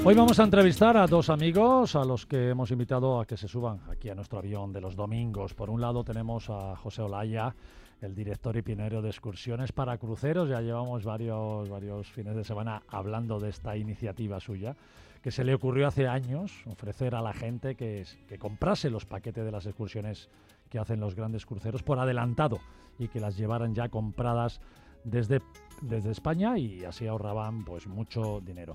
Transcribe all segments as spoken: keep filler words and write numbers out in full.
Hoy vamos a entrevistar a dos amigos a los que hemos invitado a que se suban aquí a nuestro avión de los domingos. Por un lado tenemos a José Olaya, el director y pionero de excursiones para cruceros. Ya llevamos varios, varios fines de semana hablando de esta iniciativa suya, que se le ocurrió hace años ofrecer a la gente que, que comprase los paquetes de las excursiones que hacen los grandes cruceros por adelantado y que las llevaran ya compradas desde, desde España, y así ahorraban pues mucho dinero.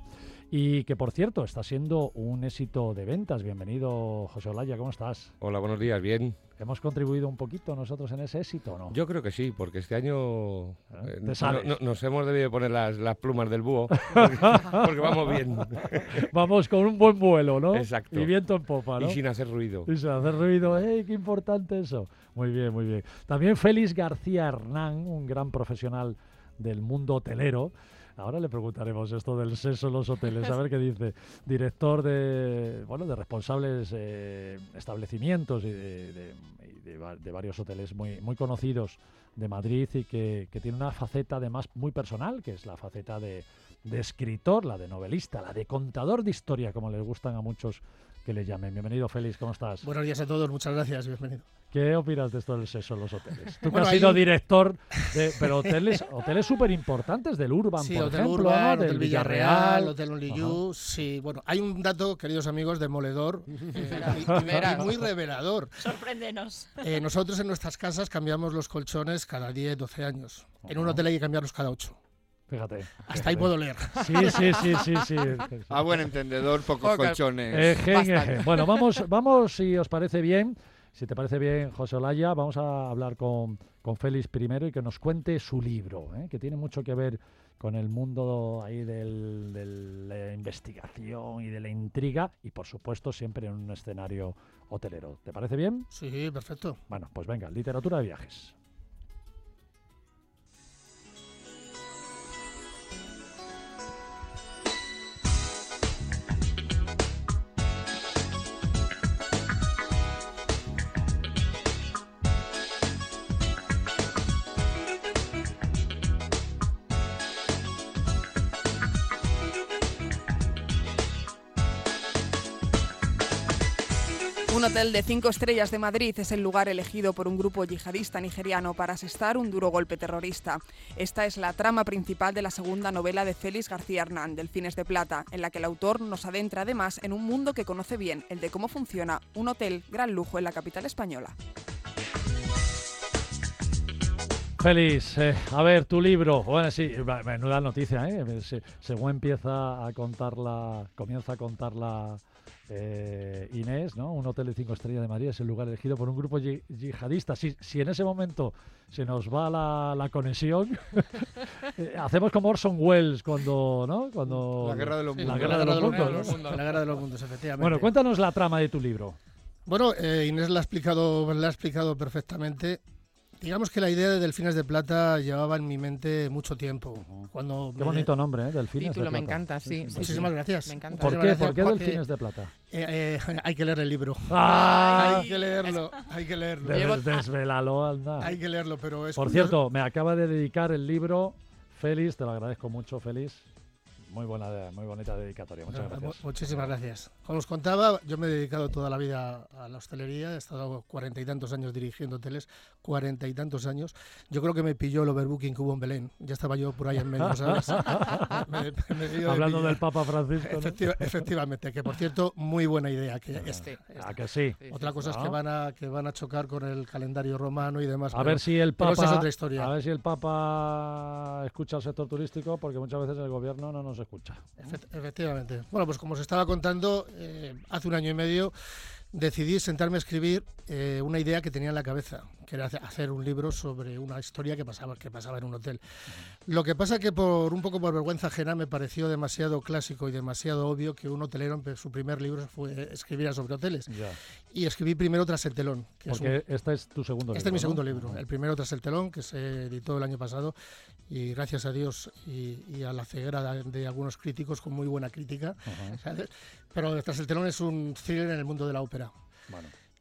Y que, por cierto, está siendo un éxito de ventas. Bienvenido, José Olaya, ¿cómo estás? Hola, buenos días, bien. ¿Hemos contribuido un poquito nosotros en ese éxito o no? Yo creo que sí, porque este año ¿Eh? eh, ¿Te sabes? no, no, nos hemos debido poner las, las plumas del búho, porque, porque vamos bien. Vamos con un buen vuelo, ¿no? Exacto. Y viento en popa, ¿no? Y sin hacer ruido. Y sin hacer ruido. ¡Ey, qué importante eso! Muy bien, muy bien. También Félix García Hernán, un gran profesional del mundo hotelero. Ahora le preguntaremos esto del sexo en los hoteles, a ver qué dice. Director de, bueno, de responsables eh, establecimientos y, de, de, de, de varios hoteles muy, muy conocidos de Madrid, y que, que tiene una faceta además muy personal, que es la faceta de, de escritor, la de novelista, la de contador de historia, como les gustan a muchos que le llamen. Bienvenido, Félix, ¿cómo estás? Buenos días a todos, muchas gracias, bienvenido. ¿Qué opinas de esto del sexo en los hoteles? Tú que Bueno, has sido hay... director de pero hoteles hoteles súper importantes del Urban, sí, por Hotel ejemplo, Urban, ¿no? Hotel Del Villarreal, Villarreal, Hotel Only. Sí, bueno, hay un dato, queridos amigos, demoledor eh, y, y muy revelador. Sorpréndenos. Eh, nosotros en nuestras casas cambiamos los colchones cada diez, doce años. En un hotel hay que cambiarlos cada ocho. Fíjate. Hasta fíjate. ahí puedo leer. Sí, sí, sí, sí, sí. A buen entendedor, pocos Pocas. colchones. Ejen, ejen. Bueno, vamos, vamos, si os parece bien, si te parece bien, José Olaya, vamos a hablar con, con Félix primero y que nos cuente su libro, ¿eh? Que tiene mucho que ver con el mundo ahí del, de la investigación y de la intriga, y por supuesto siempre en un escenario hotelero. ¿Te parece bien? Sí, perfecto. Bueno, pues venga, literatura de viajes. Un hotel de cinco estrellas de Madrid es el lugar elegido por un grupo yihadista nigeriano para asestar un duro golpe terrorista. Esta es la trama principal de la segunda novela de Félix García Hernán, Delfines de Plata, en la que el autor nos adentra además en un mundo que conoce bien, el de cómo funciona un hotel gran lujo en la capital española. Félix, eh, a ver, tu libro. Bueno, sí, menuda noticia, ¿eh? Se, según empieza a contarla, comienza a contarla eh, Inés, ¿no? Un hotel de cinco estrellas de Madrid es el lugar elegido por un grupo yi- yihadista. Si, si en ese momento se nos va la, la conexión, eh, hacemos como Orson Welles cuando, ¿no? Cuando La guerra de los la mundos. guerra de los mundos, ¿no? La guerra de los mundos, efectivamente. Bueno, cuéntanos la trama de tu libro. Bueno, eh, Inés la ha explicado, la ha explicado perfectamente. Digamos que la idea de Delfines de Plata llevaba en mi mente mucho tiempo. Cuando Qué me- bonito nombre, ¿eh? Delfines Título, de me Plata. encanta, sí. sí, Muchísimas sí. gracias. Me encanta. ¿Por Muchísimas qué? gracias, ¿Por qué porque, Delfines de Plata? eh, eh, hay que leer el libro. ¡Ah! Hay que leerlo, hay que leerlo. Des- Llevo- Desvélalo, anda. Hay que leerlo, pero es Por curioso. cierto, me acaba de dedicar el libro Félix, te lo agradezco mucho, Félix. Muy buena, muy bonita dedicatoria, muchas Mu- gracias. Muchísimas gracias. Como os contaba, yo me he dedicado toda la vida a la hostelería, he estado cuarenta y tantos años dirigiendo hoteles, cuarenta y tantos años. Yo creo que me pilló el overbooking que hubo en Belén, ya estaba yo por ahí en medio, ¿sabes? Me- me- me dio de Hablando pillar. del Papa Francisco, ¿no? Efectiva- efectivamente, que por cierto, muy buena idea. Que este, ¿A que sí? Sí, Otra sí, cosa es ¿no? que van a que van a chocar con el calendario romano y demás. A pero- ver si el pero esa Papa, es otra historia. a ver si el Papa escucha al sector turístico, porque muchas veces el gobierno no nos escucha. Efe- Efectivamente. Bueno, pues como os estaba contando, eh, hace un año y medio decidí sentarme a escribir eh, una idea que tenía en la cabeza, que era hace- hacer un libro sobre una historia que pasaba, que pasaba en un hotel. Lo que pasa que por un poco por vergüenza ajena me pareció demasiado clásico y demasiado obvio que un hotelero, empe- su primer libro fue escribiera sobre hoteles. Ya. Y escribí primero Tras el telón, que es un- Porque este es tu segundo Este es libro, mi segundo ¿no? libro, el primero Tras el telón, que se editó el año pasado, y gracias a Dios y, y a la ceguera de, de algunos críticos con muy buena crítica. Ajá. ¿Sabes? Pero Tras el telón es un thriller en el mundo de la ópera. Bueno.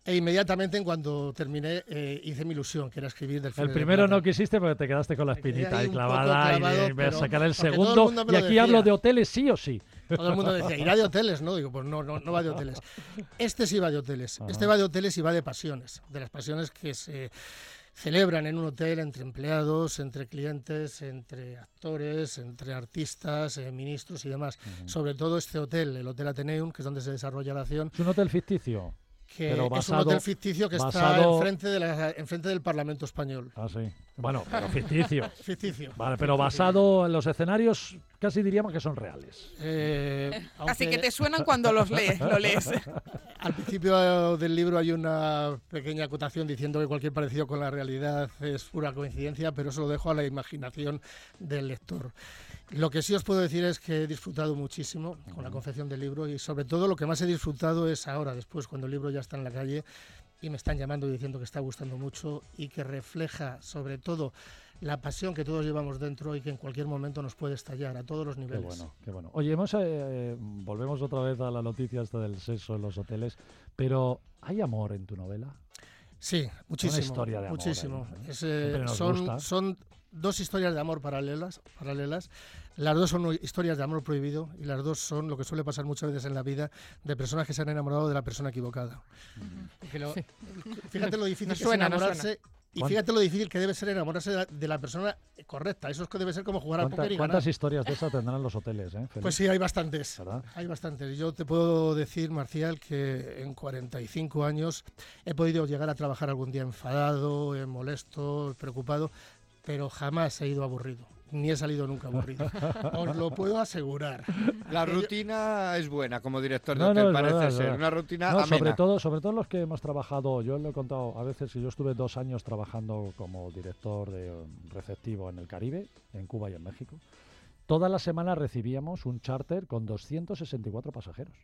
E inmediatamente, en cuanto terminé, eh, hice mi ilusión, que era escribir del Delfines El de primero Plata. no quisiste porque te quedaste con la Me quedé espinita ahí ahí un poco clavada clavado, y de pero- sacar el porque todo el segundo. mundo me Y lo aquí decía. hablo de hoteles sí o sí. Todo el mundo decía, ¿irá de hoteles? No, digo, pues no, no, no va de hoteles. Este sí va de hoteles. Ajá. Este va de hoteles y va de pasiones. De las pasiones que se celebran en un hotel entre empleados, entre clientes, entre actores, entre artistas, eh, ministros y demás. Sobre todo este hotel, el Hotel Ateneum, que es donde se desarrolla la acción, Es un hotel ficticio. que Pero es un basado- hotel ficticio que está basado- enfrente, de la, enfrente del Parlamento español. Ah, sí. Bueno, pero ficticio. Ficticio. Vale, pero basado en los escenarios, casi diríamos que son reales. Eh, Así aunque que te suenan cuando los lees, lo lees. Al principio del libro hay una pequeña acotación diciendo que cualquier parecido con la realidad es pura coincidencia, pero eso lo dejo a la imaginación del lector. Lo que sí os puedo decir es que he disfrutado muchísimo con la confección del libro y sobre todo lo que más he disfrutado es ahora, después, cuando el libro ya está en la calle y me están llamando y diciendo que está gustando mucho y que refleja sobre todo la pasión que todos llevamos dentro y que en cualquier momento nos puede estallar a todos los Qué niveles. bueno, qué bueno. Oye, hemos, eh, volvemos otra vez a la noticia esta del sexo en los hoteles, pero ¿hay amor en tu novela? Sí, muchísimo. historia de amor muchísimo. ahí, ¿no? Es, eh, Siempre nos son, gusta. son dos historias de amor paralelas, paralelas. Las dos son historias de amor prohibido y las dos son lo que suele pasar muchas veces en la vida de personas que se han enamorado de la persona equivocada. Porque lo- fíjate lo difícil Nos que suena, es nos enamorarse y ¿Cuán- fíjate lo difícil que debe ser enamorarse de la, de la persona correcta. Eso es que debe ser como jugar al ¿Cuánta- póker y ¿Cuántas ganar. historias de esas tendrán los hoteles? Eh, Félix? Pues sí, hay bastantes. ¿Verdad? Hay bastantes. Yo te puedo decir, Marcial, que en cuarenta y cinco años he podido llegar a trabajar algún día enfadado, eh, molesto, preocupado, pero jamás he ido aburrido. Ni he salido nunca aburrido. Os lo puedo asegurar. La rutina es buena como director de No, hotel, no, es parece verdad, es ser. verdad. Una rutina No, amena. sobre todo, sobre todo los que hemos trabajado, yo lo he contado a veces, que yo estuve dos años trabajando como director de um, receptivo en el Caribe, en Cuba y en México. Todas las semanas recibíamos un charter con doscientos sesenta y cuatro pasajeros.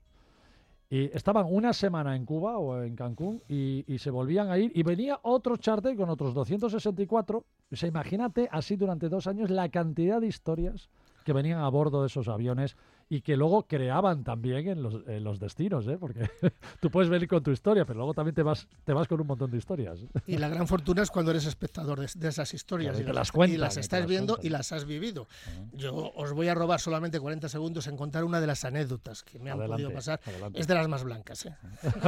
Y estaban una semana en Cuba o en Cancún y, y se volvían a ir y venía otro charter con otros doscientos sesenta y cuatro. O sea, imagínate así durante dos años la cantidad de historias que venían a bordo de esos aviones y que luego creaban también en los, en los destinos, ¿eh? Porque tú puedes venir con tu historia, pero luego también te vas, te vas con un montón de historias. Y la gran fortuna es cuando eres espectador de, de esas historias Claro, y y, te las, las cuentan, y las y te estás las viendo cuentan. y las has vivido. Ajá. Yo os voy a robar solamente cuarenta segundos en contar una de las anécdotas que me han Adelante, podido pasar. adelante. Es de las más blancas. ¿eh?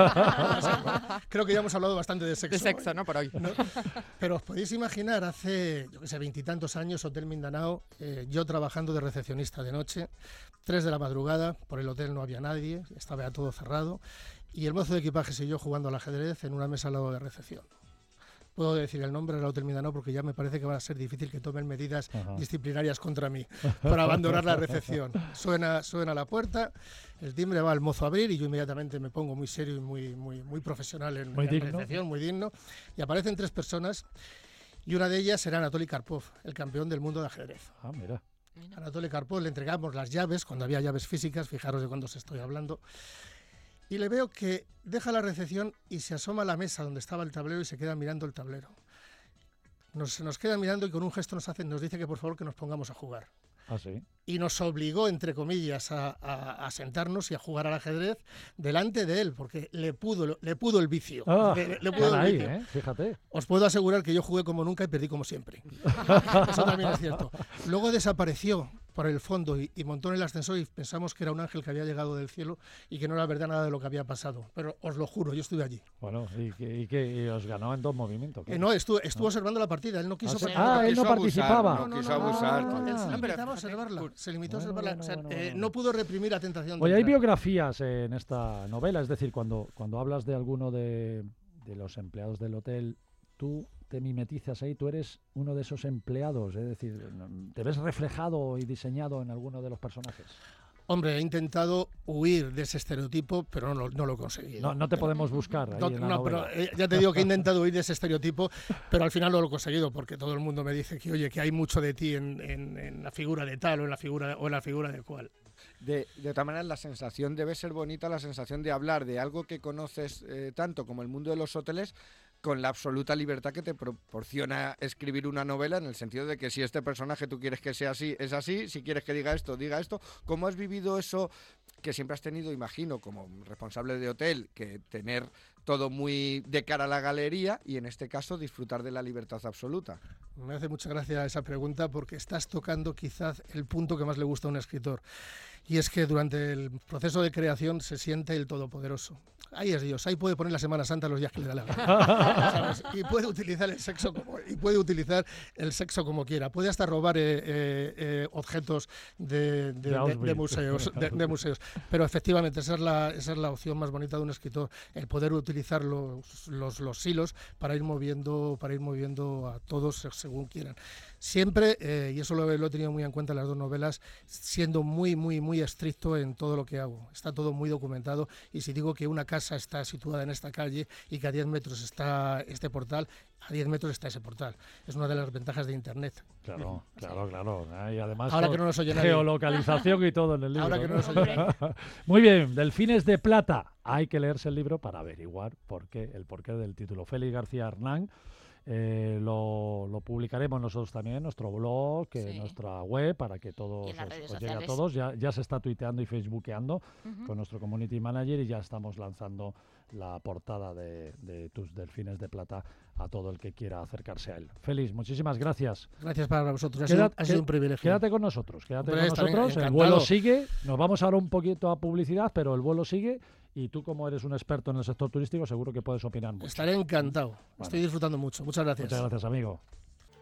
Creo que ya hemos hablado bastante de sexo. De sexo, hoy. ¿no? Por hoy. ¿No? Pero os podéis imaginar, hace, yo que sé, veintitantos años, Hotel Mindanao, eh, yo trabajando de recepcionista de noche, tres de la madrugada, por el hotel no había nadie, estaba ya todo cerrado, y el mozo de equipajes y yo jugando al ajedrez en una mesa al lado de recepción. Puedo decir el nombre del Hotel Mindanao porque ya me parece que va a ser difícil que tomen medidas Ajá. disciplinarias contra mí para abandonar la recepción. Suena, suena la puerta, el timbre va al mozo a abrir y yo inmediatamente me pongo muy serio y muy, muy, muy profesional en, Muy en digno. recepción, muy digno, y aparecen tres personas y una de ellas era Anatoly Karpov, el campeón del mundo de ajedrez. Ah, mira. Anatoly Karpov le entregamos las llaves, cuando había llaves físicas, fijaros de cuándo os estoy hablando, y le veo que deja la recepción y se asoma a la mesa donde estaba el tablero y se queda mirando el tablero. Nos, se nos queda mirando y con un gesto nos, hace, nos dice que por favor que nos pongamos a jugar. Ah, sí. Y nos obligó, entre comillas, a, a- a sentarnos y a jugar al ajedrez delante de él, porque le pudo, le pudo el vicio. Ah, Le- le pudo el caray, vicio. ¿eh? Fíjate. Os puedo asegurar que yo jugué como nunca y perdí como siempre. Eso también es cierto. Luego desapareció por el fondo y, y montó en el ascensor y pensamos que era un ángel que había llegado del cielo y que no era verdad nada de lo que había pasado. Pero os lo juro, yo estuve allí. Bueno, ¿y, que- y, que- y os ganó en dos movimientos? Eh, claro. no, estuvo, estuvo observando la partida, él no quiso... Ah, sí. participar. Ah, él no quiso abusar, participaba. No, quiso abusar. Ah. Él se Ah, pero limitaba a fíjate, observarla. pues- Se limitó a Bueno, observarla. bueno, O sea, bueno, eh, bueno. no pudo reprimir la tentación de Oye, hay entrar. biografías en esta novela, es decir, cuando, cuando hablas de alguno de, de los empleados del hotel, tú te mimetizas ahí, tú eres uno de esos empleados, es decir, ¿te ves reflejado y diseñado en alguno de los personajes? Hombre, he intentado huir de ese estereotipo, pero no, lo- no lo he conseguido. No, no te podemos buscar ahí No, en la no, pero novela. eh, ya te digo que he intentado huir de ese estereotipo, pero al final no lo he conseguido, porque todo el mundo me dice que, oye, que hay mucho de ti en, en- en la figura de tal o en la figura, o en la figura de cual. De, de otra manera, la sensación debe ser bonita, la sensación de hablar de algo que conoces eh, tanto como el mundo de los hoteles, con la absoluta libertad que te proporciona escribir una novela, en el sentido de que si este personaje tú quieres que sea así, es así, si quieres que diga esto, diga esto. ¿Cómo has vivido eso que siempre has tenido, imagino, como responsable de hotel, que tener todo muy de cara a la galería y en este caso disfrutar de la libertad absoluta. Me hace mucha gracia esa pregunta porque estás tocando quizás el punto que más le gusta a un escritor. Y es que durante el proceso de creación se siente el todopoderoso. Ahí es Dios, ahí puede poner la Semana Santa los días que le da la gana. ¿Sabes? Y puede utilizar el sexo como, y puede utilizar el sexo como quiera. Puede hasta robar eh, eh, eh, objetos de, de, de, de, museos, de, de museos. Pero efectivamente esa es, la, esa es la opción más bonita de un escritor, el poder utilizar los, los, los hilos para ir moviendo, para ir moviendo a todos según quieran. Siempre, eh, y eso lo, lo he tenido muy en cuenta en las dos novelas, siendo muy, muy, muy estricto en todo lo que hago. Está todo muy documentado y si digo que una casa está situada en esta calle y que a diez metros está este portal, a diez metros está ese portal. Es una de las ventajas de Internet. Claro, claro, claro. Y además ahora que no nos oye nadie. Geolocalización y todo en el libro. Ahora que no ¿no? nos oye nadie. Muy bien, Delfines de Plata. Hay que leerse el libro para averiguar por qué, el porqué del título. Félix García Hernán. Eh, lo, lo publicaremos nosotros también en nuestro blog, sí. en nuestra web, para que todos os, os llegue a todos. Ya, ya se está tuiteando y facebookeando uh-huh. con nuestro community manager y ya estamos lanzando la portada de, de tus Delfines de Plata a todo el que quiera acercarse a él. Félix, muchísimas gracias. Gracias para vosotros, ha, Queda, sido, ha sido un privilegio. Quédate con nosotros, quédate Hombre, con nosotros. El vuelo sigue, nos vamos ahora un poquito a publicidad, pero el vuelo sigue. Y tú, como eres un experto en el sector turístico, seguro que puedes opinar mucho. Estaré encantado. Bueno. Estoy disfrutando mucho. Muchas gracias. Muchas gracias, amigo.